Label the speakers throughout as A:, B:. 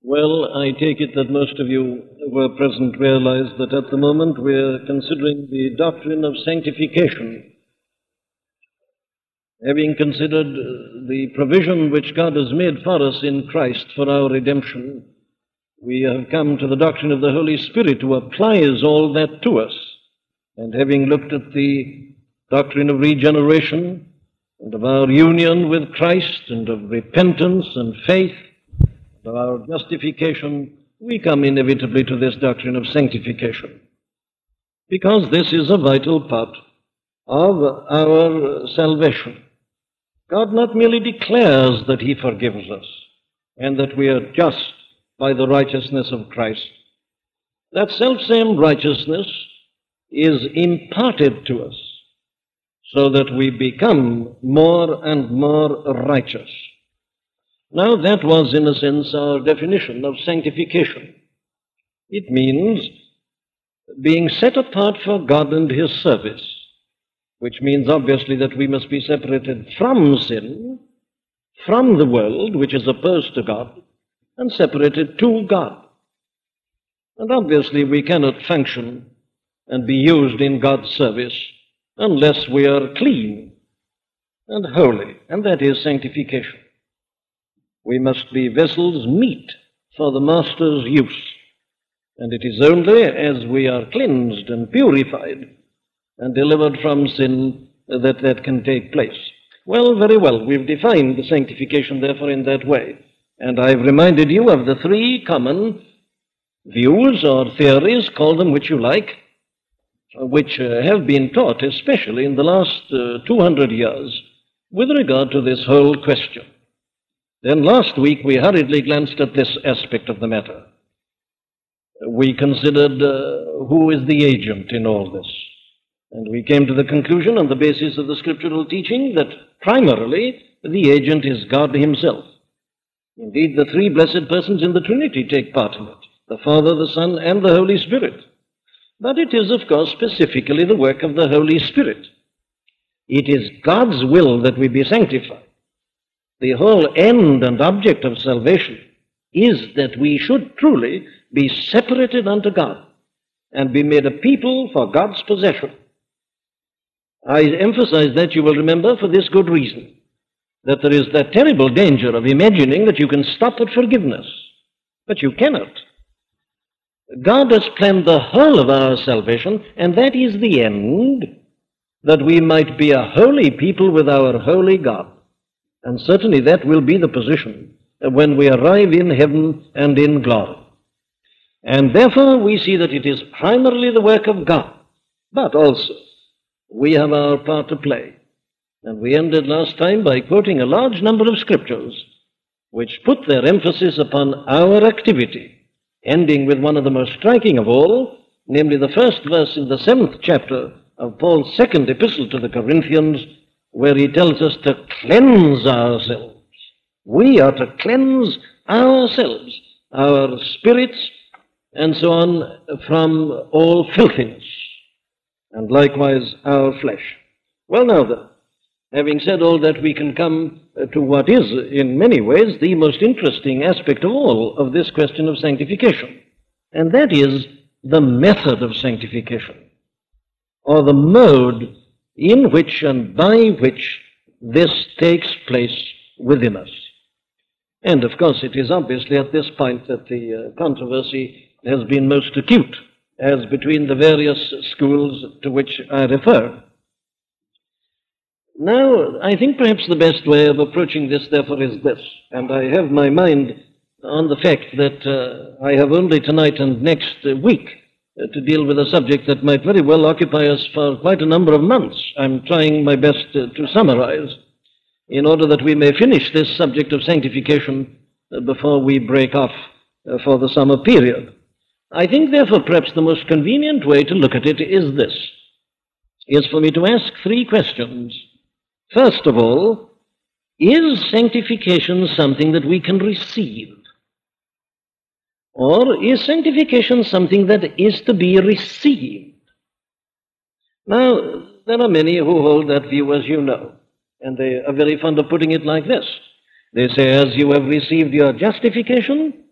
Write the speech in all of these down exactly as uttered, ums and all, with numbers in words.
A: Well, I take it that most of you who are present realize that at the moment we're considering the doctrine of sanctification. Having considered the provision which God has made for us in Christ for our redemption, we have come to the doctrine of the Holy Spirit who applies all that to us. And having looked at the doctrine of regeneration and of our union with Christ and of repentance and faith, of our justification, we come inevitably to this doctrine of sanctification, because this is a vital part of our salvation. God not merely declares that He forgives us and that we are just by the righteousness of Christ. That selfsame righteousness is imparted to us so that we become more and more righteous. Now, that was, in a sense, our definition of sanctification. It means being set apart for God and His service, which means, obviously, that we must be separated from sin, from the world, which is opposed to God, and separated to God. And obviously, we cannot function and be used in God's service unless we are clean and holy, and that is sanctification. We must be vessels meet for the Master's use, and it is only as we are cleansed and purified and delivered from sin that that can take place. Well, very well, we've defined the sanctification, therefore, in that way, and I've reminded you of the three common views or theories, call them which you like, which uh, have been taught, especially in the last uh, two hundred years, with regard to this whole question. Then last week we hurriedly glanced at this aspect of the matter. We considered uh, who is the agent in all this. And we came to the conclusion on the basis of the scriptural teaching that primarily the agent is God Himself. Indeed, the three blessed persons in the Trinity take part in it, the Father, the Son, and the Holy Spirit. But it is, of course, specifically the work of the Holy Spirit. It is God's will that we be sanctified. The whole end and object of salvation is that we should truly be separated unto God and be made a people for God's possession. I emphasize that, you will remember, for this good reason, that there is that terrible danger of imagining that you can stop at forgiveness, but you cannot. God has planned the whole of our salvation, and that is the end, that we might be a holy people with our holy God. And certainly that will be the position when we arrive in heaven and in glory. And therefore we see that it is primarily the work of God, but also we have our part to play. And we ended last time by quoting a large number of scriptures which put their emphasis upon our activity, ending with one of the most striking of all, namely the first verse in the seventh chapter of Paul's second epistle to the Corinthians, where he tells us to cleanse ourselves. We are to cleanse ourselves, our spirits, and so on, from all filthiness, and likewise our flesh. Well, now then, having said all that, we can come to what is, in many ways, the most interesting aspect of all of this question of sanctification, and that is the method of sanctification, or the mode in which and by which this takes place within us. And, of course, it is obviously at this point that the uh, controversy has been most acute, as between the various schools to which I refer. Now, I think perhaps the best way of approaching this, therefore, is this, and I have my mind on the fact that uh, I have only tonight and next uh, week uh, to deal with a subject that might very well occupy us for quite a number of months. I'm trying my best uh, to summarize in order that we may finish this subject of sanctification uh, before we break off uh, for the summer period. I think, therefore, perhaps the most convenient way to look at it is this, is for me to ask three questions. First of all, is sanctification something that we can receive? Or is sanctification something that is to be received? Now, there are many who hold that view, as you know, and they are very fond of putting it like this. They say, as you have received your justification,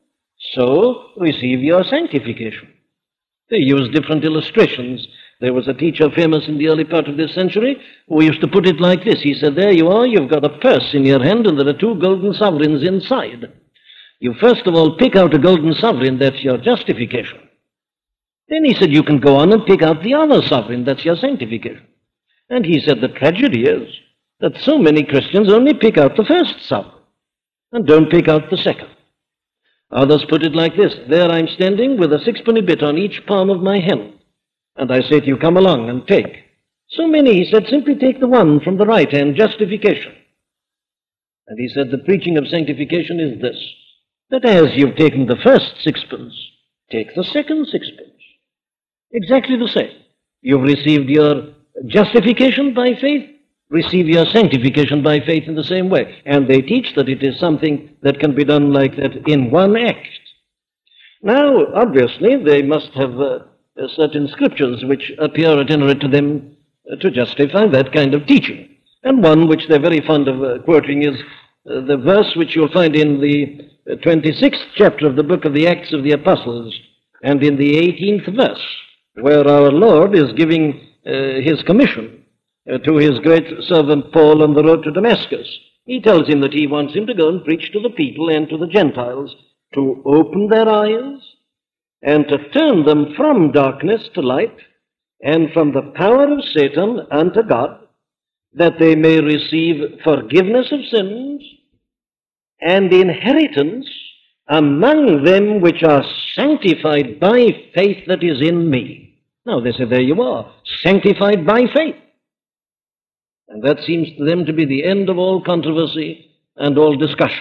A: So receive your sanctification. They use different illustrations. There was a teacher famous in the early part of this century who used to put it like this. He said, there you are, you've got a purse in your hand and there are two golden sovereigns inside. You first of all pick out a golden sovereign, that's your justification. Then he said, you can go on and pick out the other sovereign, that's your sanctification. And he said, the tragedy is that so many Christians only pick out the first sovereign and don't pick out the second. Others put it like this, there I'm standing with a sixpenny bit on each palm of my hand. And I say to you, come along and take. So many, he said, simply take the one from the right hand, justification. And he said, the preaching of sanctification is this, that as you've taken the first sixpence, take the second sixpence. Exactly the same. You've received your justification by faith, receive your sanctification by faith in the same way. And they teach that it is something that can be done like that in one act. Now, obviously, they must have uh, certain scriptures which appear at any rate to them uh, to justify that kind of teaching. And one which they're very fond of uh, quoting is uh, the verse which you'll find in the uh, twenty-sixth chapter of the book of the Acts of the Apostles and in the eighteenth verse, where our Lord is giving uh, his commission uh, to his great servant Paul on the road to Damascus. He tells him that he wants him to go and preach to the people and to the Gentiles, to open their eyes and to turn them from darkness to light and from the power of Satan unto God, that they may receive forgiveness of sins and inheritance among them which are sanctified by faith that is in me. Now they say, there you are, sanctified by faith. And that seems to them to be the end of all controversy and all discussion.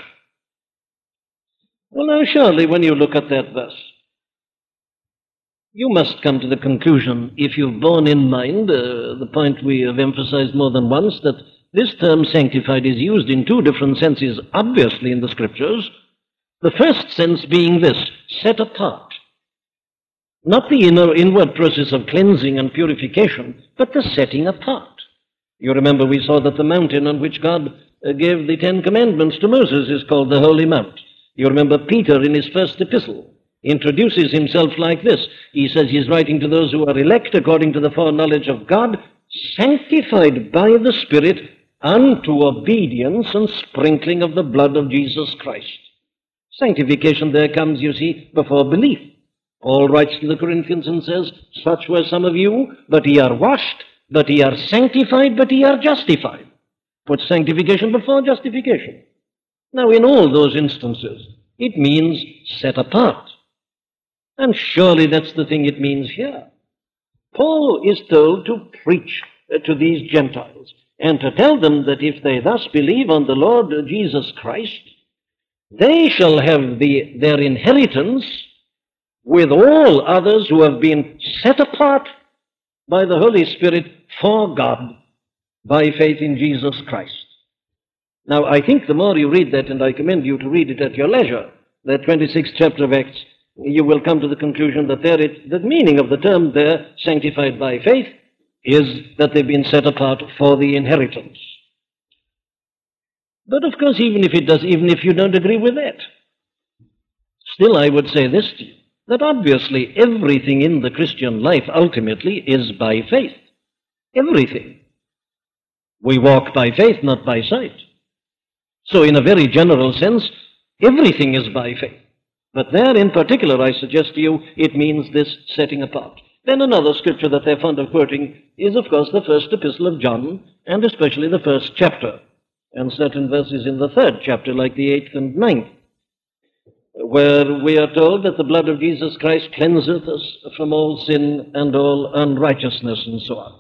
A: Well, now surely when you look at that verse, you must come to the conclusion, if you've borne in mind uh, the point we have emphasized more than once, that this term sanctified is used in two different senses, obviously in the Scriptures. The first sense being this, set apart. Not the inner, inward process of cleansing and purification, but the setting apart. You remember we saw that the mountain on which God uh, gave the Ten Commandments to Moses is called the Holy Mount. You remember Peter in his first epistle introduces himself like this. He says he's writing to those who are elect according to the foreknowledge of God, sanctified by the Spirit unto obedience and sprinkling of the blood of Jesus Christ. Sanctification there comes, you see, before belief. Paul writes to the Corinthians and says, such were some of you, but ye are washed, but ye are sanctified, but ye are justified. Put sanctification before justification. Now, in all those instances, it means set apart. And surely that's the thing it means here. Paul is told to preach to these Gentiles and to tell them that if they thus believe on the Lord Jesus Christ, they shall have the, their inheritance with all others who have been set apart by the Holy Spirit for God by faith in Jesus Christ. Now, I think the more you read that, and I commend you to read it at your leisure, that twenty-sixth chapter of Acts, you will come to the conclusion that there it, the meaning of the term there, sanctified by faith, is that they've been set apart for the inheritance. But of course, even if it does, even if you don't agree with that, still I would say this to you, that obviously everything in the Christian life ultimately is by faith. Everything. We walk by faith, not by sight. So in a very general sense, everything is by faith. But there in particular, I suggest to you, it means this setting apart. Then another scripture that they're fond of quoting is, of course, the first epistle of John, and especially the first chapter, and certain verses in the third chapter, like the eighth and ninth, where we are told that the blood of Jesus Christ cleanseth us from all sin and all unrighteousness, and so on.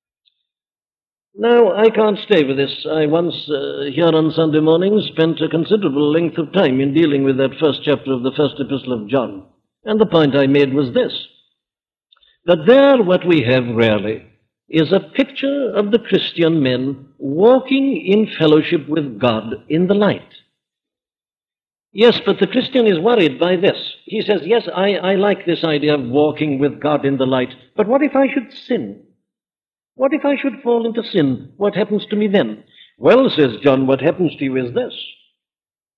A: Now, I can't stay with this. I once, uh, here on Sunday morning, spent a considerable length of time in dealing with that first chapter of the first epistle of John. And the point I made was this, that there what we have rarely is a picture of the Christian men walking in fellowship with God in the light. Yes, but the Christian is worried by this. He says, yes, I, I like this idea of walking with God in the light, but what if I should sin? What if I should fall into sin? What happens to me then? Well, says John, what happens to you is this,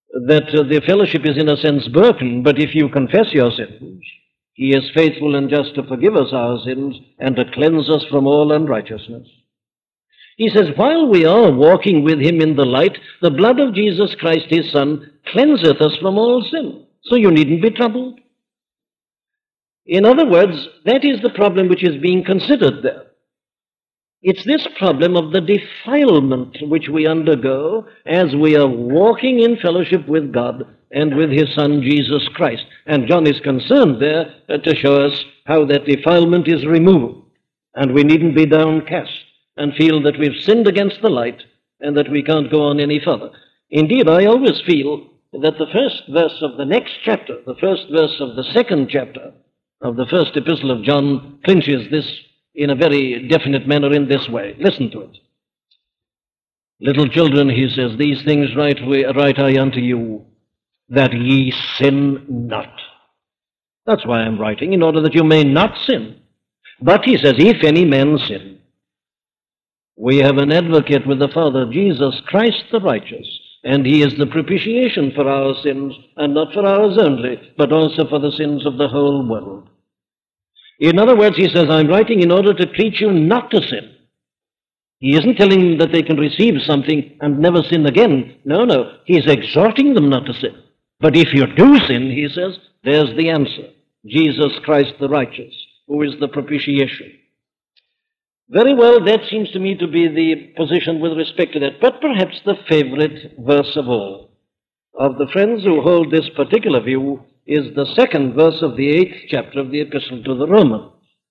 A: that uh, the fellowship is in a sense broken, but if you confess your sins, he is faithful and just to forgive us our sins and to cleanse us from all unrighteousness. He says, while we are walking with him in the light, the blood of Jesus Christ, his Son, cleanseth us from all sin. So you needn't be troubled. In other words, that is the problem which is being considered there. It's this problem of the defilement which we undergo as we are walking in fellowship with God and with his Son, Jesus Christ. And John is concerned there uh, to show us how that defilement is removed. And we needn't be downcast and feel that we've sinned against the light and that we can't go on any further. Indeed, I always feel that the first verse of the next chapter, the first verse of the second chapter of the first epistle of John, clinches this in a very definite manner in this way. Listen to it. Little children, he says, these things write, we, write I unto you, that ye sin not. That's why I'm writing, in order that you may not sin. But, he says, if any man sin, we have an advocate with the Father, Jesus Christ the righteous, and he is the propitiation for our sins, and not for ours only, but also for the sins of the whole world. In other words, he says, I'm writing in order to teach you not to sin. He isn't telling them that they can receive something and never sin again. No, no. He's exhorting them not to sin. But if you do sin, he says, there's the answer. Jesus Christ the righteous, who is the propitiation. Very well, that seems to me to be the position with respect to that. But perhaps the favorite verse of all, of the friends who hold this particular view, is the second verse of the eighth chapter of the Epistle to the Romans.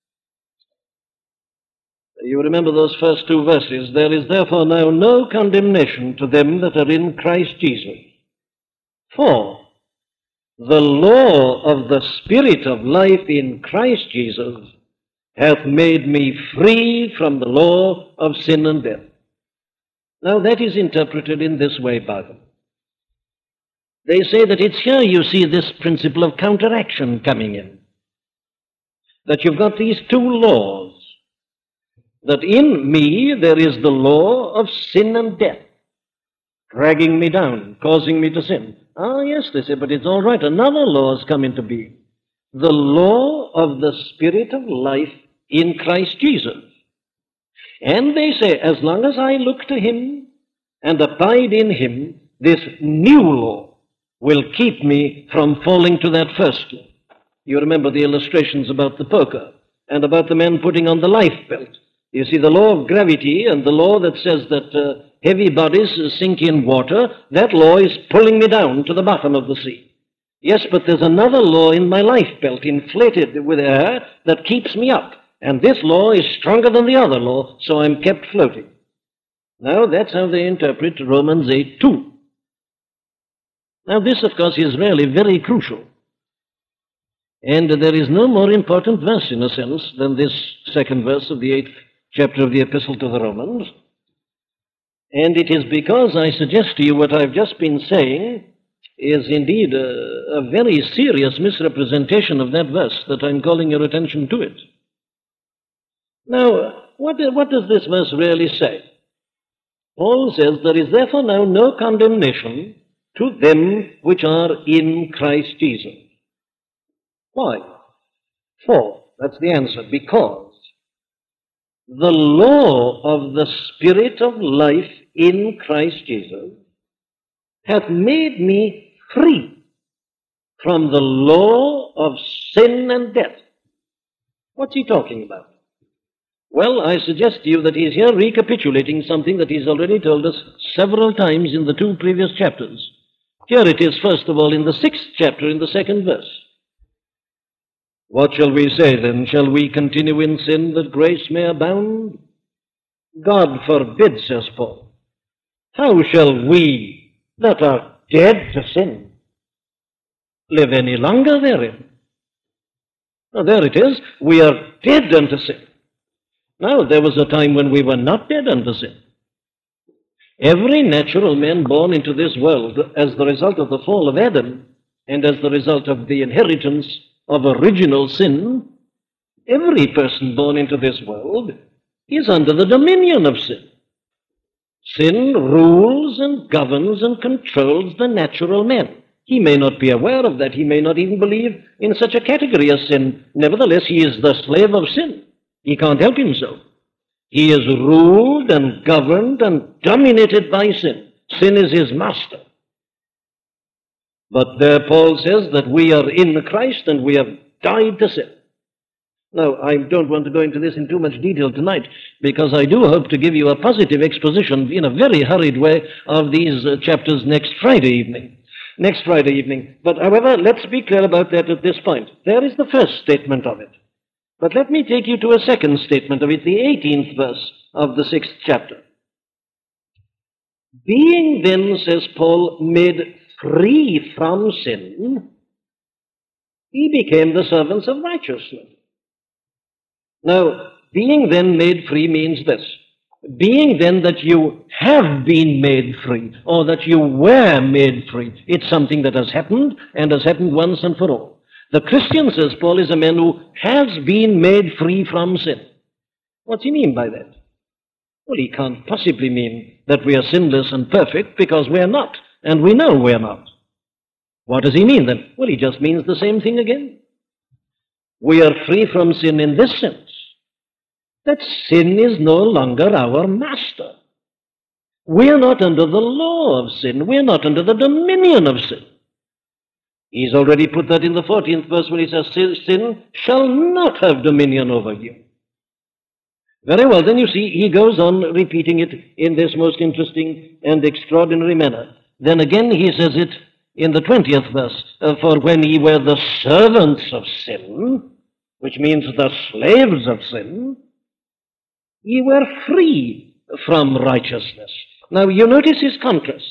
A: You remember those first two verses. There is therefore now no condemnation to them that are in Christ Jesus. For the law of the Spirit of life in Christ Jesus hath made me free from the law of sin and death. Now that is interpreted in this way by them. They say that it's here you see this principle of counteraction coming in. That you've got these two laws. That in me there is the law of sin and death, dragging me down, causing me to sin. Ah, yes, they say, but it's all right. Another law has come into being. The law of the Spirit of life in Christ Jesus. And they say, as long as I look to him and abide in him, this new law will keep me from falling to that first law. You remember the illustrations about the poker and about the men putting on the life belt. You see, the law of gravity and the law that says that uh, heavy bodies sink in water, that law is pulling me down to the bottom of the sea. Yes, but there's another law in my life belt, inflated with air, that keeps me up. And this law is stronger than the other law, so I'm kept floating. Now, that's how they interpret Romans eight two. Now, this, of course, is really very crucial. And there is no more important verse, in a sense, than this second verse of the eighth chapter of the Epistle to the Romans. And it is because I suggest to you what I've just been saying is indeed a, a very serious misrepresentation of that verse that I'm calling your attention to it. Now, what, what does this verse really say? Paul says, there is therefore now no condemnation to them which are in Christ Jesus. Why? For, that's the answer, because the law of the Spirit of life in Christ Jesus hath made me free from the law of sin and death. What's he talking about? Well, I suggest to you that he's here recapitulating something that he's already told us several times in the two previous chapters. Here it is, first of all, in the sixth chapter, in the second verse. What shall we say then? Shall we continue in sin that grace may abound? God forbid, says Paul. How shall we that are dead to sin live any longer therein? Now, there it is. We are dead unto sin. Now, there was a time when we were not dead unto sin. Every natural man born into this world as the result of the fall of Adam and as the result of the inheritance of original sin, every person born into this world is under the dominion of sin. Sin rules and governs and controls the natural man. He may not be aware of that. He may not even believe in such a category as sin. Nevertheless, he is the slave of sin. He can't help himself. He is ruled and governed and dominated by sin. Sin is his master. But there Paul says that we are in Christ and we have died to sin. Now, I don't want to go into this in too much detail tonight, because I do hope to give you a positive exposition in a very hurried way of these uh, chapters next Friday evening. Next Friday evening. But, however, let's be clear about that at this point. There is the first statement of it. But let me take you to a second statement of it, the eighteenth verse of the sixth chapter. Being then, says Paul, made free from sin, he became the servants of righteousness. Now, being then made free means this. Being then that you have been made free, or that you were made free. It's something that has happened, and has happened once and for all. The Christian, says Paul, is a man who has been made free from sin. What's he mean by that? Well, he can't possibly mean that we are sinless and perfect, because we're not, and we know we're not. What does he mean then? Well, he just means the same thing again. We are free from sin in this sense, that sin is no longer our master. We are not under the law of sin. We are not under the dominion of sin. He's already put that in the fourteenth verse when he says, sin shall not have dominion over you. Very well, then you see, he goes on repeating it in this most interesting and extraordinary manner. Then again he says it in the twentieth verse, uh, for when ye were the servants of sin, which means the slaves of sin, ye were free from righteousness. Now, you notice his contrasts.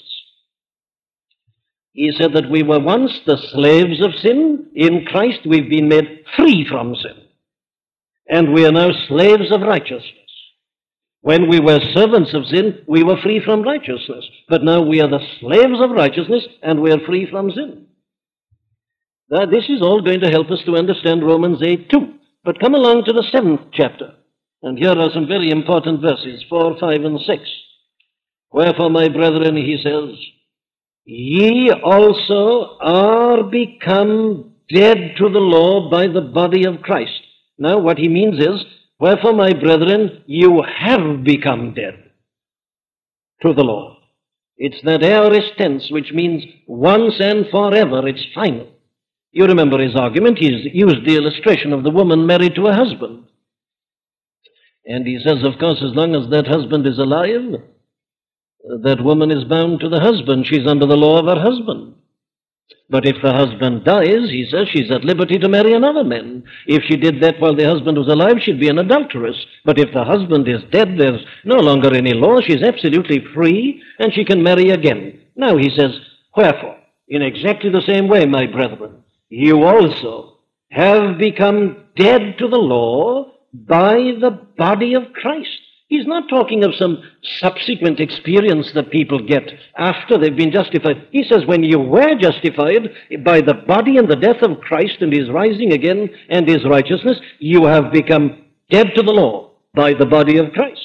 A: He said that we were once the slaves of sin. In Christ, we've been made free from sin. And we are now slaves of righteousness. When we were servants of sin, we were free from righteousness. But now we are the slaves of righteousness, and we are free from sin. Now, this is all going to help us to understand Romans eight too. But come along to the seventh chapter. And here are some very important verses, four, five, and six. Wherefore, my brethren, he says, ye also are become dead to the law by the body of Christ. Now, what he means is, wherefore, my brethren, you have become dead to the law. It's that aorist tense, which means once and forever, it's final. You remember his argument. He's used the illustration of the woman married to a husband. And he says, of course, as long as that husband is alive, that woman is bound to the husband. She's under the law of her husband. But if the husband dies, he says, she's at liberty to marry another man. If she did that while the husband was alive, she'd be an adulteress. But if the husband is dead, there's no longer any law. She's absolutely free, and she can marry again. Now, he says, wherefore, in exactly the same way, my brethren, you also have become dead to the law by the body of Christ. He's not talking of some subsequent experience that people get after they've been justified. He says when you were justified by the body and the death of Christ and his rising again and his righteousness, you have become dead to the law by the body of Christ.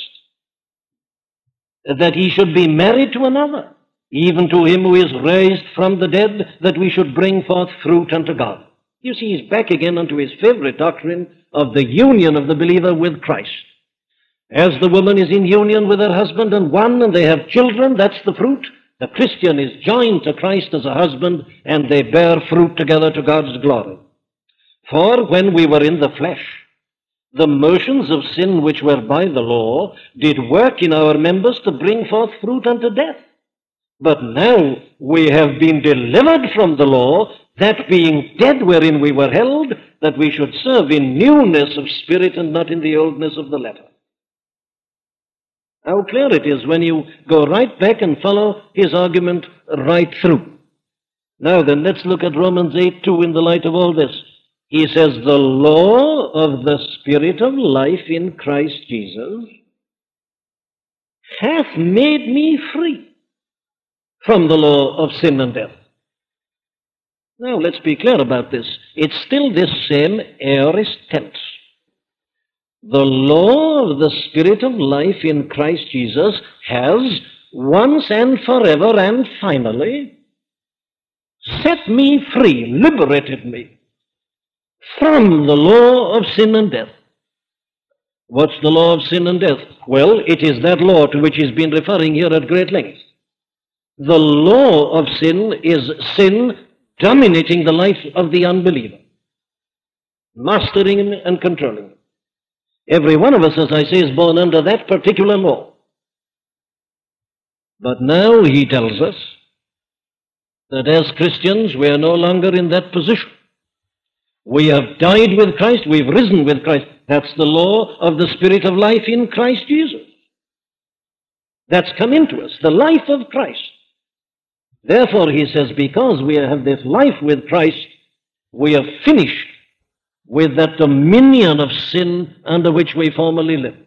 A: That he should be married to another, even to him who is raised from the dead, that we should bring forth fruit unto God. You see, he's back again unto his favorite doctrine of the union of the believer with Christ. As the woman is in union with her husband and one, and they have children, that's the fruit. The Christian is joined to Christ as a husband, and they bear fruit together to God's glory. For when we were in the flesh, the motions of sin which were by the law did work in our members to bring forth fruit unto death. But now we have been delivered from the law, that being dead wherein we were held, that we should serve in newness of spirit and not in the oldness of the letter. How clear it is when you go right back and follow his argument right through. Now then, let's look at Romans eight two in the light of all this. He says, the law of the Spirit of life in Christ Jesus hath made me free from the law of sin and death. Now, let's be clear about this. It's still this same aorist tense. The law of the Spirit of life in Christ Jesus has once and forever and finally set me free, liberated me from the law of sin and death. What's the law of sin and death? Well, it is that law to which he's been referring here at great length. The law of sin is sin dominating the life of the unbeliever, mastering him and controlling him. Every one of us, as I say, is born under that particular law. But now he tells us that as Christians we are no longer in that position. We have died with Christ, we've risen with Christ. That's the law of the Spirit of life in Christ Jesus. That's come into us, the life of Christ. Therefore, he says, because we have this life with Christ, we are finished with that dominion of sin under which we formerly lived.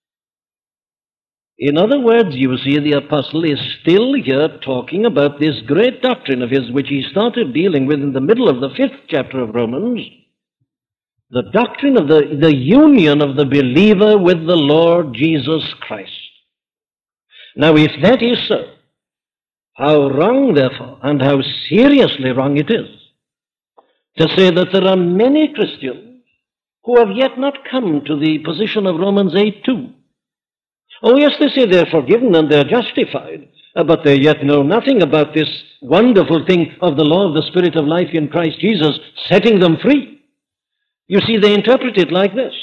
A: In other words, you see, the apostle is still here talking about this great doctrine of his, which he started dealing with in the middle of the fifth chapter of Romans, the doctrine of the, the union of the believer with the Lord Jesus Christ. Now, if that is so, how wrong, therefore, and how seriously wrong it is to say that there are many Christians who have yet not come to the position of Romans eight two. Oh, yes, they say they're forgiven and they're justified, uh, but they yet know nothing about this wonderful thing of the law of the Spirit of life in Christ Jesus setting them free. You see, they interpret it like this.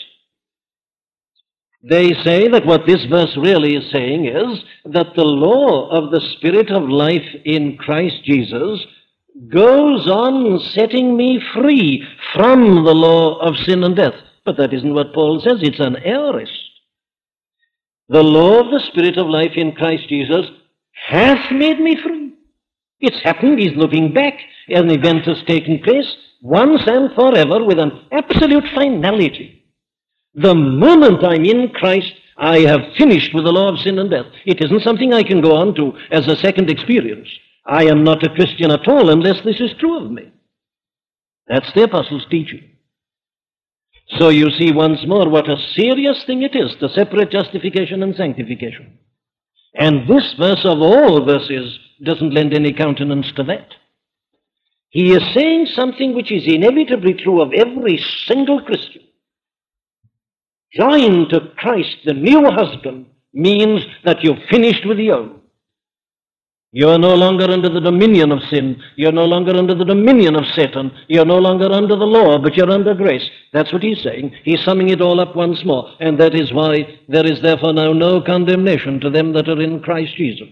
A: They say that what this verse really is saying is that the law of the Spirit of life in Christ Jesus goes on setting me free from the law of sin and death. But that isn't what Paul says. It's an aorist. The law of the Spirit of life in Christ Jesus hath made me free. It's happened. He's looking back. An event has taken place once and forever with an absolute finality. The moment I'm in Christ, I have finished with the law of sin and death. It isn't something I can go on to as a second experience. I am not a Christian at all unless this is true of me. That's the apostles' teaching. So you see once more what a serious thing it is to separate justification and sanctification. And this verse of all verses doesn't lend any countenance to that. He is saying something which is inevitably true of every single Christian. Joined to Christ, the new husband, means that you've finished with the old. You are no longer under the dominion of sin. You're no longer under the dominion of Satan. You're no longer under the law, but you're under grace. That's what he's saying. He's summing it all up once more. And that is why there is therefore now no condemnation to them that are in Christ Jesus.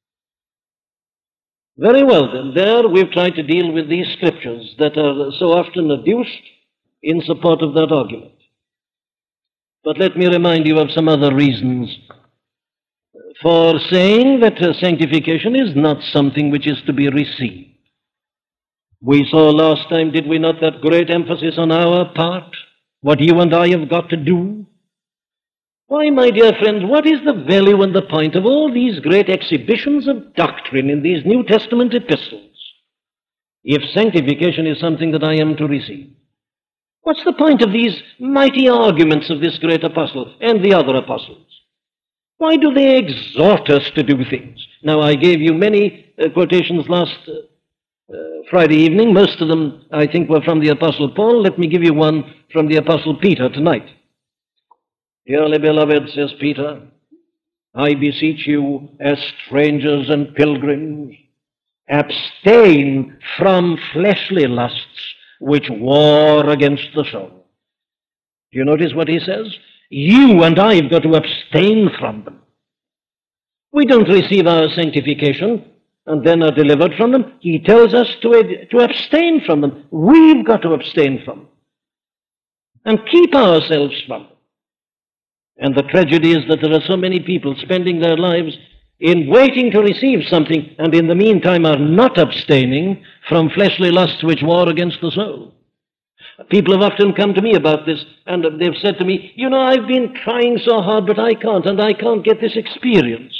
A: Very well then, there we've tried to deal with these scriptures that are so often adduced in support of that argument. But let me remind you of some other reasons for saying that uh, sanctification is not something which is to be received. We saw last time, did we not, that great emphasis on our part, what you and I have got to do? Why, my dear friends, what is the value and the point of all these great exhibitions of doctrine in these New Testament epistles if sanctification is something that I am to receive? What's the point of these mighty arguments of this great apostle and the other apostles? Why do they exhort us to do things? Now, I gave you many uh, quotations last uh, uh, Friday evening. Most of them, I think, were from the Apostle Paul. Let me give you one from the Apostle Peter tonight. Dearly beloved, says Peter, I beseech you, as strangers and pilgrims, abstain from fleshly lusts which war against the soul. Do you notice what he says? You and I have got to abstain from them. We don't receive our sanctification and then are delivered from them. He tells us to, to abstain from them. We've got to abstain from them and keep ourselves from them. And the tragedy is that there are so many people spending their lives in waiting to receive something and in the meantime are not abstaining from fleshly lusts which war against the soul. People have often come to me about this, and they've said to me, you know, I've been trying so hard, but I can't, and I can't get this experience.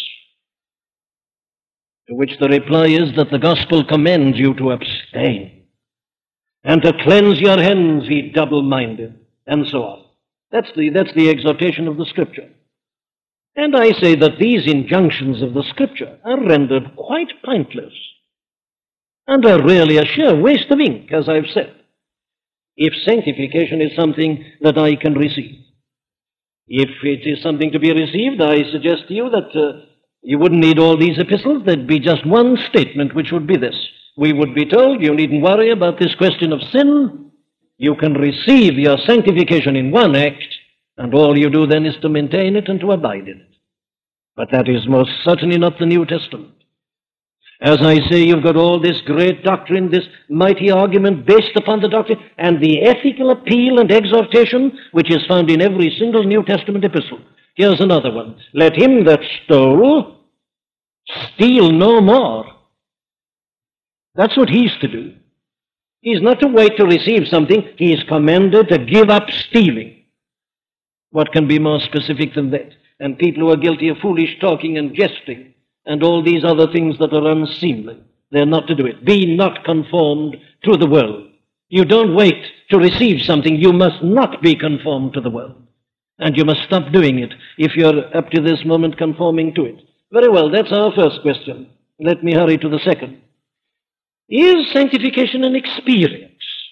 A: To which the reply is that the gospel commends you to abstain, and to cleanse your hands, ye double-minded, and so on. That's the, that's the exhortation of the Scripture. And I say that these injunctions of the Scripture are rendered quite pointless and are really a sheer waste of ink, as I've said, if sanctification is something that I can receive. If it is something to be received, I suggest to you that uh, you wouldn't need all these epistles. There'd be just one statement, which would be this. We would be told, you needn't worry about this question of sin. You can receive your sanctification in one act, and all you do then is to maintain it and to abide in it. But that is most certainly not the New Testament. As I say, you've got all this great doctrine, this mighty argument based upon the doctrine, and the ethical appeal and exhortation which is found in every single New Testament epistle. Here's another one. Let him that stole steal no more. That's what he's to do. He's not to wait to receive something. He is commanded to give up stealing. What can be more specific than that? And people who are guilty of foolish talking and jesting and all these other things that are unseemly, they're not to do it. Be not conformed to the world. You don't wait to receive something. You must not be conformed to the world. And you must stop doing it if you're up to this moment conforming to it. Very well, that's our first question. Let me hurry to the second. Is sanctification an experience?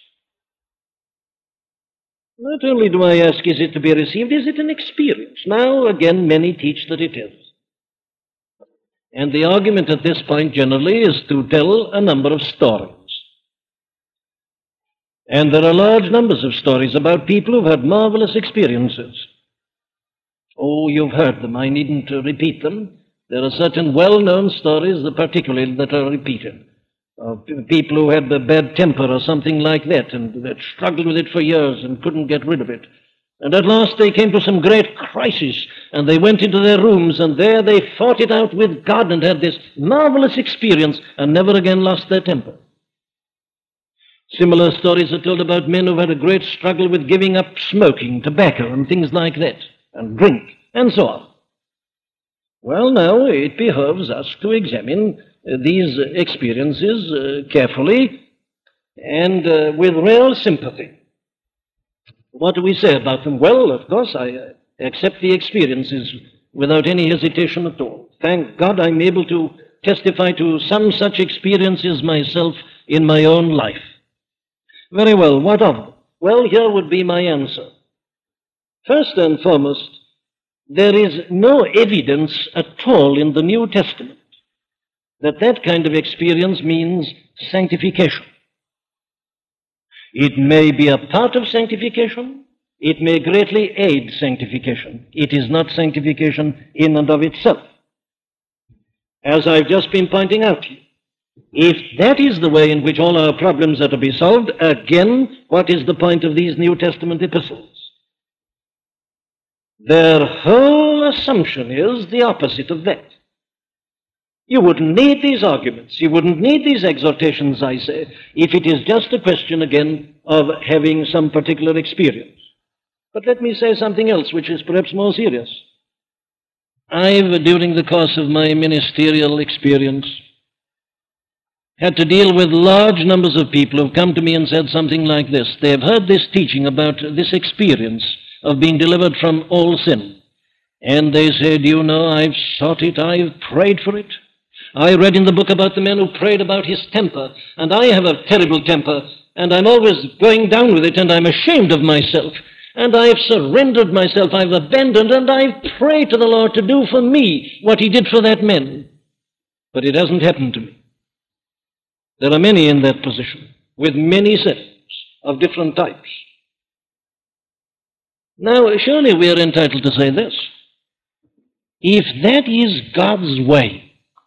A: Not only do I ask, is it to be received, is it an experience? Now, again, many teach that it is. And the argument at this point generally is to tell a number of stories. And there are large numbers of stories about people who've had marvelous experiences. Oh, you've heard them. I needn't uh, repeat them. There are certain well-known stories, that particularly, that are repeated. Of people who had a bad temper or something like that, and that struggled with it for years and couldn't get rid of it. And at last they came to some great crisis, and they went into their rooms, and there they fought it out with God and had this marvelous experience and never again lost their temper. Similar stories are told about men who've had a great struggle with giving up smoking, tobacco, and things like that, and drink, and so on. Well, now, it behoves us to examine uh, these experiences uh, carefully and uh, with real sympathy. What do we say about them? Well, of course, I uh, accept the experiences without any hesitation at all. Thank God I'm able to testify to some such experiences myself in my own life. Very well, what of them? Well, here would be my answer. First and foremost, there is no evidence at all in the New Testament that that kind of experience means sanctification. It may be a part of sanctification. It may greatly aid sanctification. It is not sanctification in and of itself. As I've just been pointing out to you, if that is the way in which all our problems are to be solved, again, what is the point of these New Testament epistles? Their whole assumption is the opposite of that. You wouldn't need these arguments. You wouldn't need these exhortations, I say, if it is just a question, again, of having some particular experience. But let me say something else, which is perhaps more serious. I've, during the course of my ministerial experience, had to deal with large numbers of people who've come to me and said something like this. They have heard this teaching about this experience of being delivered from all sin. And they say, do you know, I've sought it, I've prayed for it. I read in the book about the man who prayed about his temper, and I have a terrible temper, and I'm always going down with it, and I'm ashamed of myself, and I've surrendered myself, I've abandoned, and I've prayed to the Lord to do for me what he did for that man. But it hasn't happened to me. There are many in that position, with many sins of different types. Now, surely we are entitled to say this. If that is God's way,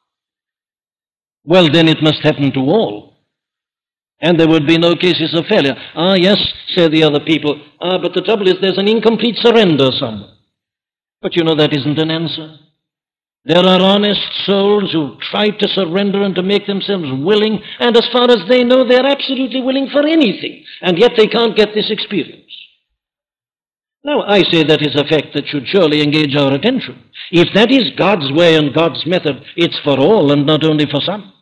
A: well, then it must happen to all. And there would be no cases of failure. Ah, yes, say the other people. Ah, but the trouble is there's an incomplete surrender somewhere. But you know that isn't an answer. There are honest souls who try to surrender and to make themselves willing, and as far as they know, they're absolutely willing for anything, and yet they can't get this experience. Now, I say that is a fact that should surely engage our attention. If that is God's way and God's method, it's for all and not only for some.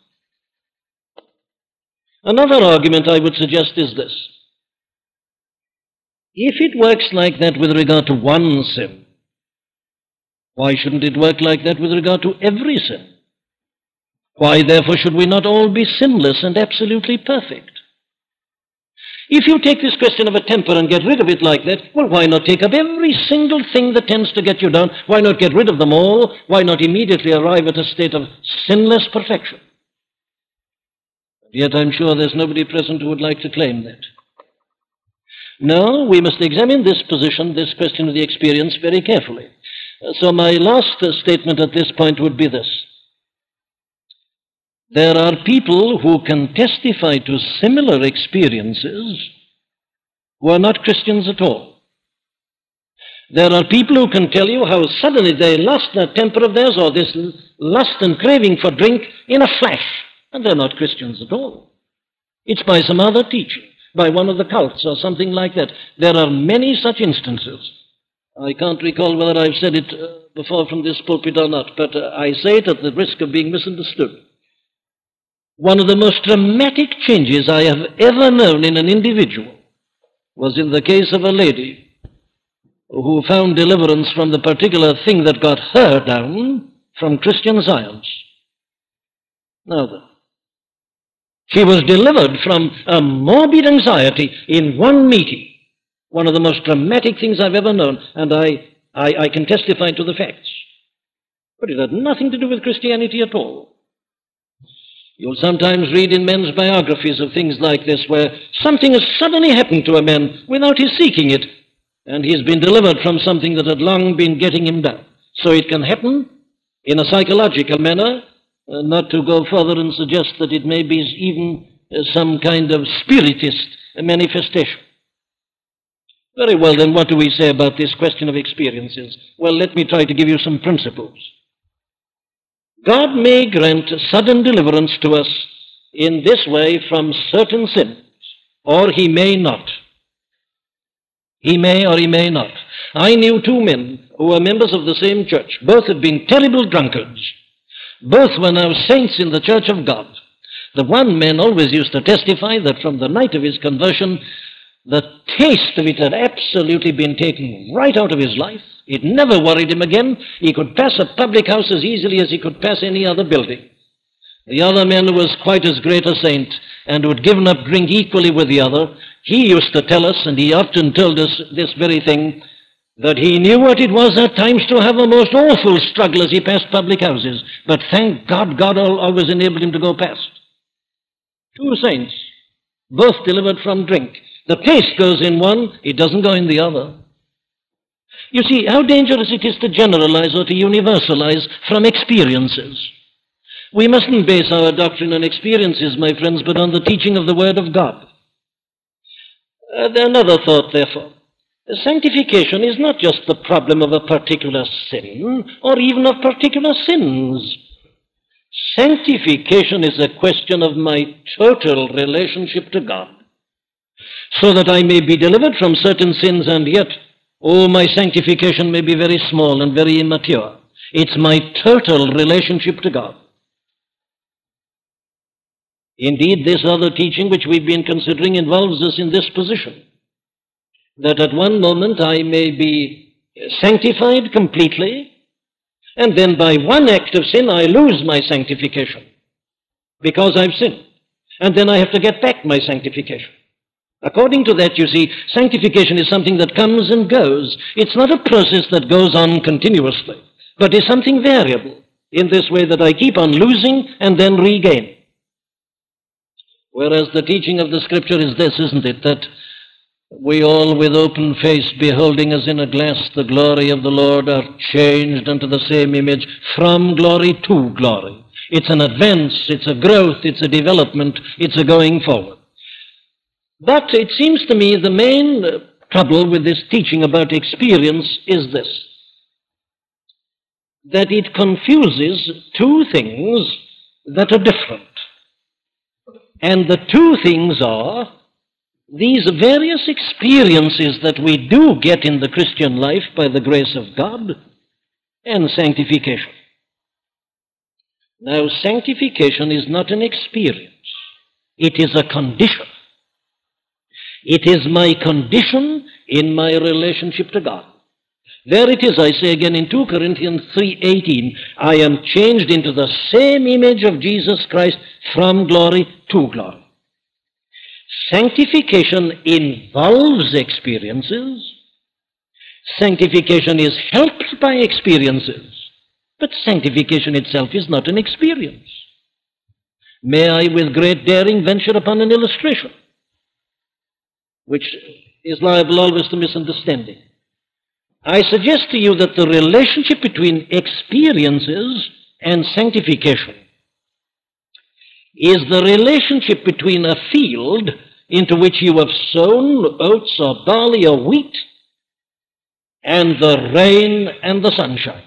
A: Another argument I would suggest is this. If it works like that with regard to one sin, Why shouldn't it work like that with regard to every sin? Why, therefore, should we not all be sinless and absolutely perfect? If you take this question of a temper and get rid of it like that, well, why not take up every single thing that tends to get you down? Why not get rid of them all? Why not immediately arrive at a state of sinless perfection? Yet I'm sure there's nobody present who would like to claim that. No, we must examine this position, this question of the experience, very carefully. So my last uh, statement at this point would be this. There are people who can testify to similar experiences who are not Christians at all. There are people who can tell you how suddenly they lost that temper of theirs or this lust and craving for drink in a flash, and they're not Christians at all. It's by some other teaching, by one of the cults or something like that. There are many such instances. I can't recall whether I've said it uh, before from this pulpit or not, but uh, I say it at the risk of being misunderstood. One of the most dramatic changes I have ever known in an individual was in the case of a lady who found deliverance from the particular thing that got her down from Christian Science. Now then, she was delivered from a morbid anxiety in one meeting, one of the most dramatic things I've ever known, and I, I, I can testify to the facts. But it had nothing to do with Christianity at all. You'll sometimes read in men's biographies of things like this, where something has suddenly happened to a man without his seeking it, and he's been delivered from something that had long been getting him down. So it can happen in a psychological manner, uh, not to go further and suggest that it may be even uh, some kind of spiritist manifestation. Very well, then what do we say about this question of experiences? Well, let me try to give you some principles. God may grant sudden deliverance to us in this way from certain sins, or he may not. He may or he may not. I knew two men who were members of the same church. Both had been terrible drunkards. Both were now saints in the church of God. The one man always used to testify that from the night of his conversion, the taste of it had absolutely been taken right out of his life. It never worried him again. He could pass a public house as easily as he could pass any other building. The other man was quite as great a saint and who had given up drink equally with the other. He used to tell us, and he often told us this very thing, that he knew what it was at times to have a most awful struggle as he passed public houses. But thank God, God always enabled him to go past. Two saints, both delivered from drink. The taste goes in one, it doesn't go in the other. You see how dangerous it is to generalize or to universalize from experiences. We mustn't base our doctrine on experiences, my friends, but on the teaching of the Word of God. Uh, another thought, therefore. Sanctification is not just the problem of a particular sin, or even of particular sins. Sanctification is a question of my total relationship to God, so that I may be delivered from certain sins, and yet, oh, my sanctification may be very small and very immature. It's my total relationship to God. Indeed, this other teaching which we've been considering involves us in this position, that at one moment I may be sanctified completely, and then by one act of sin I lose my sanctification because I've sinned, and then I have to get back my sanctification. According to that, you see, sanctification is something that comes and goes. It's not a process that goes on continuously, but is something variable in this way that I keep on losing and then regain. Whereas the teaching of the Scripture is this, isn't it, that we all with open face beholding as in a glass the glory of the Lord are changed unto the same image from glory to glory. It's an advance, it's a growth, it's a development, it's a going forward. But it seems to me the main trouble with this teaching about experience is this, that it confuses two things that are different. And the two things are these various experiences that we do get in the Christian life by the grace of God and sanctification. Now, sanctification is not an experience. It is a condition. It is my condition in my relationship to God. There it is, I say again in two Corinthians three eighteen, I am changed into the same image of Jesus Christ from glory to glory. Sanctification involves experiences. Sanctification is helped by experiences. But sanctification itself is not an experience. May I, with great daring, venture upon an illustration, which is liable always to misunderstanding. I suggest to you that the relationship between experiences and sanctification is the relationship between a field into which you have sown oats or barley or wheat and the rain and the sunshine.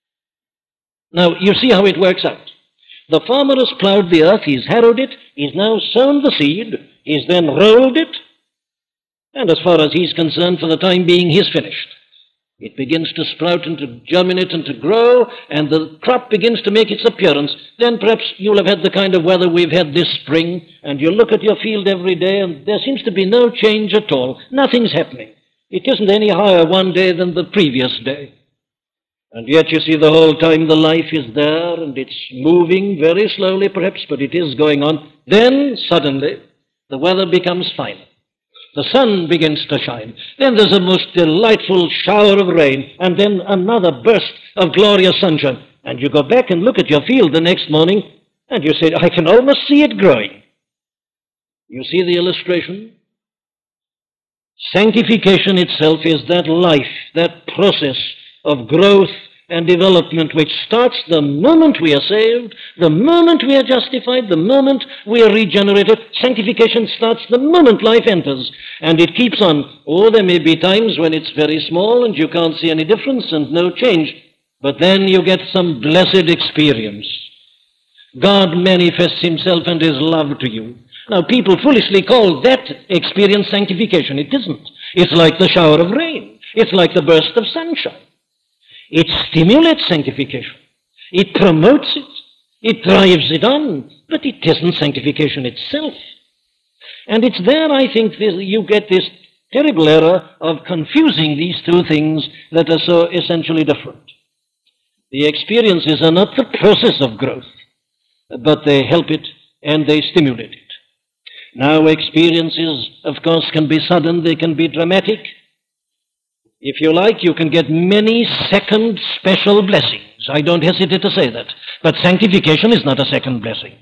A: Now, you see how it works out. The farmer has plowed the earth, he's harrowed it, he's now sown the seed, he's then rolled it, and as far as he's concerned, for the time being, he's finished. It begins to sprout and to germinate and to grow, and the crop begins to make its appearance. Then perhaps you'll have had the kind of weather we've had this spring, and you look at your field every day, and there seems to be no change at all. Nothing's happening. It isn't any higher one day than the previous day. And yet you see the whole time the life is there, and it's moving very slowly perhaps, but it is going on. Then suddenly the weather becomes fine. The sun begins to shine. Then there's a most delightful shower of rain, and then another burst of glorious sunshine. And you go back and look at your field the next morning, and you say, I can almost see it growing. You see the illustration? Sanctification itself is that life, that process of growth and development which starts the moment we are saved, the moment we are justified, the moment we are regenerated. Sanctification starts the moment life enters, and it keeps on. Oh, there may be times when it's very small and you can't see any difference and no change, but then you get some blessed experience. God manifests himself and his love to you. Now, people foolishly call that experience sanctification. It isn't. It's like the shower of rain. It's like the burst of sunshine. It stimulates sanctification. It promotes it. It drives it on. But it isn't sanctification itself. And it's there, I think, this, you get this terrible error of confusing these two things that are so essentially different. The experiences are not the process of growth, but they help it and they stimulate it. Now, experiences, of course, can be sudden, they can be dramatic. If you like, you can get many second special blessings. I don't hesitate to say that. But sanctification is not a second blessing.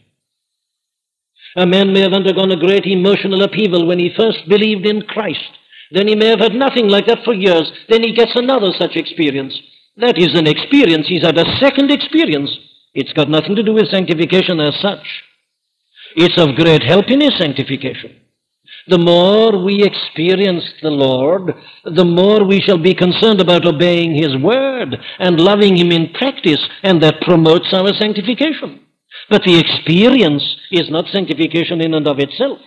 A: A man may have undergone a great emotional upheaval when he first believed in Christ. Then he may have had nothing like that for years. Then he gets another such experience. That is an experience. He's had a second experience. It's got nothing to do with sanctification as such. It's of great help in his sanctification. The more we experience the Lord, the more we shall be concerned about obeying his word and loving him in practice, and that promotes our sanctification. But the experience is not sanctification in and of itself.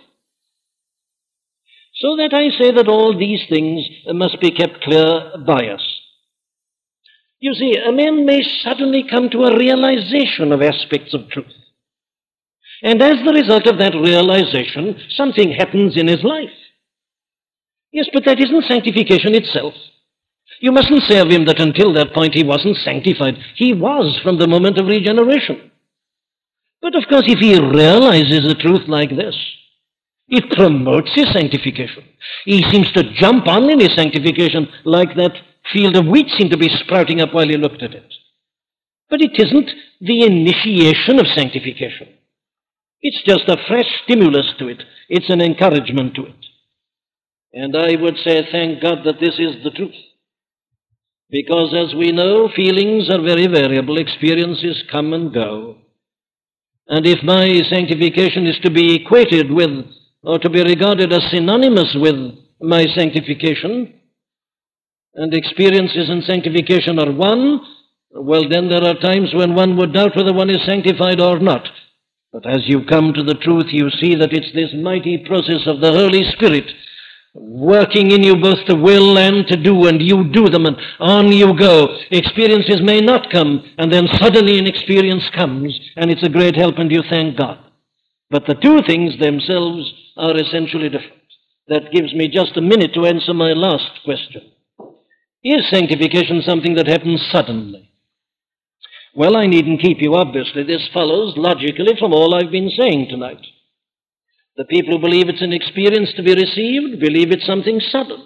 A: So that I say that all these things must be kept clear by us. You see, a man may suddenly come to a realization of aspects of truth. And as the result of that realization, something happens in his life. Yes, but that isn't sanctification itself. You mustn't say of him that until that point he wasn't sanctified. He was from the moment of regeneration. But of course, if he realizes a truth like this, it promotes his sanctification. He seems to jump on in his sanctification like that field of wheat seemed to be sprouting up while he looked at it. But it isn't the initiation of sanctification. It's just a fresh stimulus to it. It's an encouragement to it. And I would say, thank God that this is the truth. Because as we know, feelings are very variable. Experiences come and go. And if my sanctification is to be equated with, or to be regarded as synonymous with my sanctification, and experiences and sanctification are one, well, then there are times when one would doubt whether one is sanctified or not. But as you come to the truth, you see that it's this mighty process of the Holy Spirit working in you both to will and to do, and you do them, and on you go. Experiences may not come, and then suddenly an experience comes, and it's a great help, and you thank God. But the two things themselves are essentially different. That gives me just a minute to answer my last question. Is sanctification something that happens suddenly? Well, I needn't keep you, obviously. This follows logically from all I've been saying tonight. The people who believe it's an experience to be received believe it's something sudden.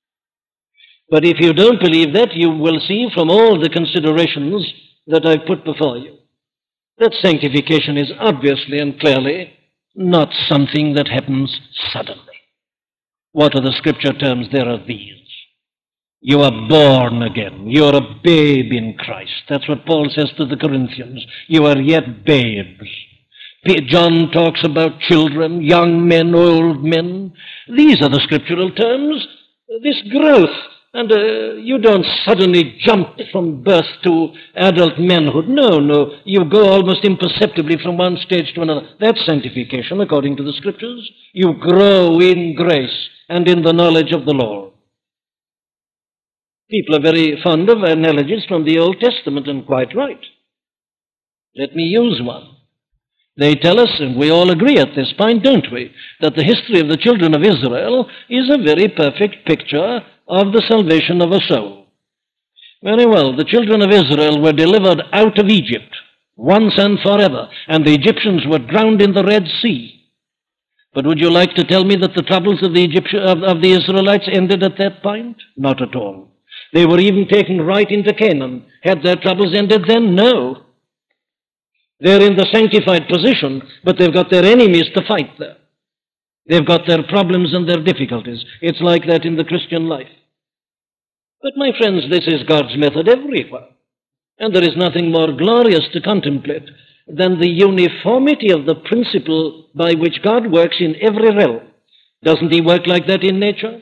A: But if you don't believe that, you will see from all the considerations that I've put before you that sanctification is obviously and clearly not something that happens suddenly. What are the scripture terms? There are these. You are born again. You are a babe in Christ. That's what Paul says to the Corinthians. You are yet babes. John talks about children, young men, old men. These are the scriptural terms. This growth. And uh, you don't suddenly jump from birth to adult manhood. No, no. You go almost imperceptibly from one stage to another. That's sanctification according to the scriptures. You grow in grace and in the knowledge of the Lord. People are very fond of analogies from the Old Testament, and quite right. Let me use one. They tell us, and we all agree at this point, don't we, that the history of the children of Israel is a very perfect picture of the salvation of a soul. Very well, the children of Israel were delivered out of Egypt once and forever, and the Egyptians were drowned in the Red Sea. But would you like to tell me that the troubles of the, Egypti- of, of the Israelites ended at that point? Not at all. They were even taken right into Canaan. Had their troubles ended then? No. They're in the sanctified position, but they've got their enemies to fight there. They've got their problems and their difficulties. It's like that in the Christian life. But my friends, this is God's method everywhere. And there is nothing more glorious to contemplate than the uniformity of the principle by which God works in every realm. Doesn't he work like that in nature?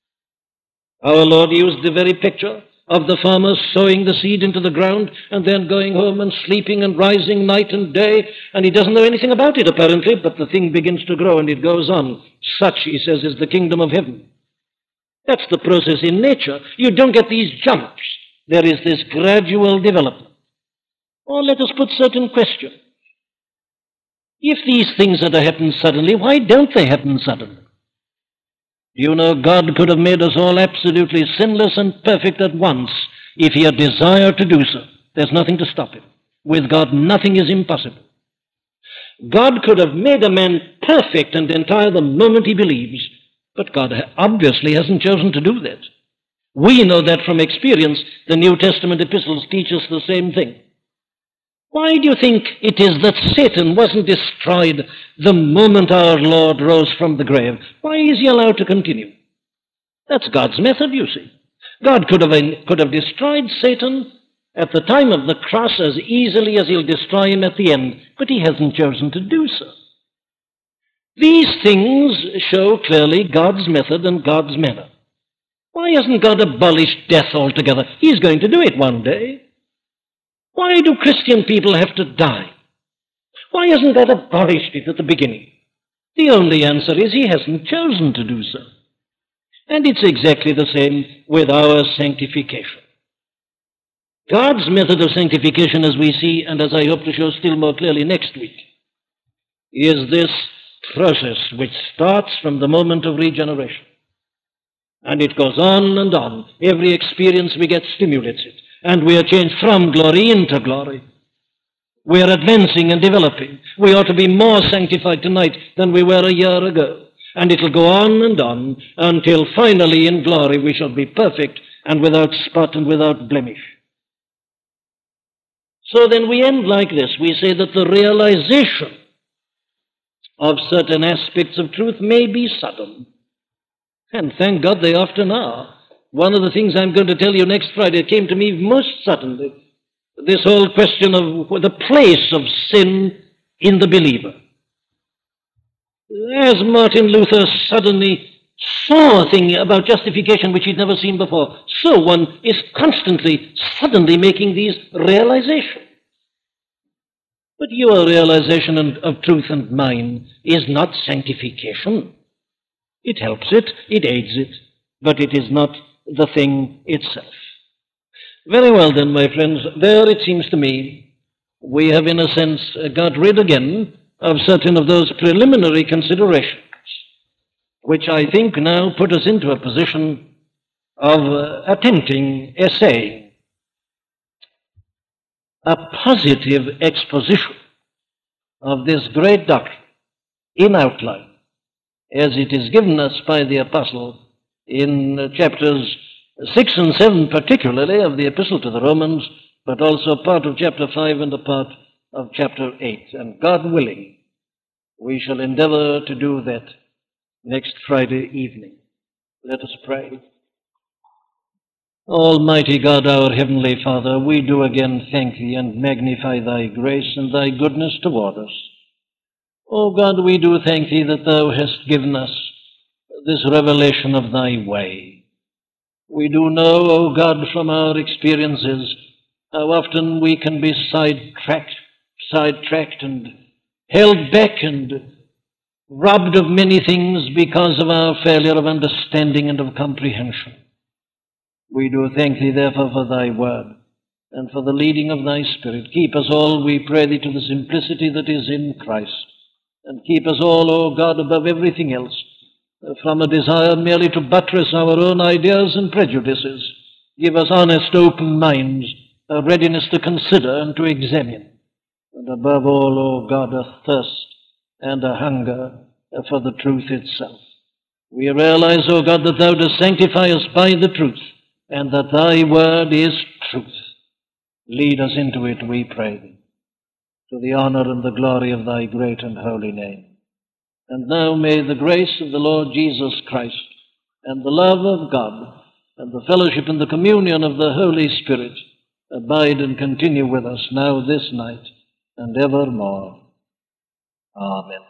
A: Our Lord used the very picture of the farmer sowing the seed into the ground and then going home and sleeping and rising night and day, and he doesn't know anything about it apparently, but the thing begins to grow and it goes on. Such, he says, is the kingdom of heaven. That's the process in nature. You don't get these jumps. There is this gradual development. Or let us put certain questions. If these things are to happen suddenly, why don't they happen suddenly? You know, God could have made us all absolutely sinless and perfect at once if he had desired to do so. There's nothing to stop him. With God, nothing is impossible. God could have made a man perfect and entire the moment he believes, but God obviously hasn't chosen to do that. We know that from experience. The New Testament epistles teach us the same thing. Why do you think it is that Satan wasn't destroyed the moment our Lord rose from the grave? Why is he allowed to continue? That's God's method, you see. God could have, could have destroyed Satan at the time of the cross as easily as he'll destroy him at the end, but he hasn't chosen to do so. These things show clearly God's method and God's manner. Why hasn't God abolished death altogether? He's going to do it one day. Why do Christian people have to die? Why hasn't God abolished it at the beginning? The only answer is he hasn't chosen to do so. And it's exactly the same with our sanctification. God's method of sanctification, as we see, and as I hope to show still more clearly next week, is this process which starts from the moment of regeneration. And it goes on and on. Every experience we get stimulates it. And we are changed from glory into glory. We are advancing and developing. We ought to be more sanctified tonight than we were a year ago. And it will go on and on until finally in glory we shall be perfect and without spot and without blemish. So then we end like this. We say that the realization of certain aspects of truth may be sudden. And thank God they often are. One of the things I'm going to tell you next Friday came to me most suddenly. This whole question of the place of sin in the believer. As Martin Luther suddenly saw a thing about justification which he'd never seen before, so one is constantly, suddenly making these realizations. But your realization of truth and mine is not sanctification. It helps it, it aids it, but it is not the thing itself. Very well then, my friends, there it seems to me we have in a sense got rid again of certain of those preliminary considerations, which I think now put us into a position of uh, attempting, essaying a positive exposition of this great doctrine in outline, as it is given us by the apostle in uh, chapters six and seven, particularly of the epistle to the Romans, but also part of chapter five and a part of chapter eight. And God willing, we shall endeavor to do that next Friday evening. Let us pray. Almighty God, our heavenly Father, we do again thank Thee and magnify Thy grace and Thy goodness toward us. O God, we do thank Thee that Thou hast given us this revelation of Thy way. We do know, O God, from our experiences, how often we can be sidetracked, sidetracked and held back and robbed of many things because of our failure of understanding and of comprehension. We do thank Thee, therefore, for Thy word and for the leading of Thy Spirit. Keep us all, we pray Thee, to the simplicity that is in Christ, and keep us all, O God, above everything else, from a desire merely to buttress our own ideas and prejudices. Give us honest, open minds, a readiness to consider and to examine, and above all, O God, a thirst and a hunger for the truth itself. We realize, O God, that Thou dost sanctify us by the truth, and that Thy word is truth. Lead us into it, we pray Thee, to the honor and the glory of Thy great and holy name. And now may the grace of the Lord Jesus Christ, and the love of God, and the fellowship and the communion of the Holy Spirit abide and continue with us now this night and evermore. Amen.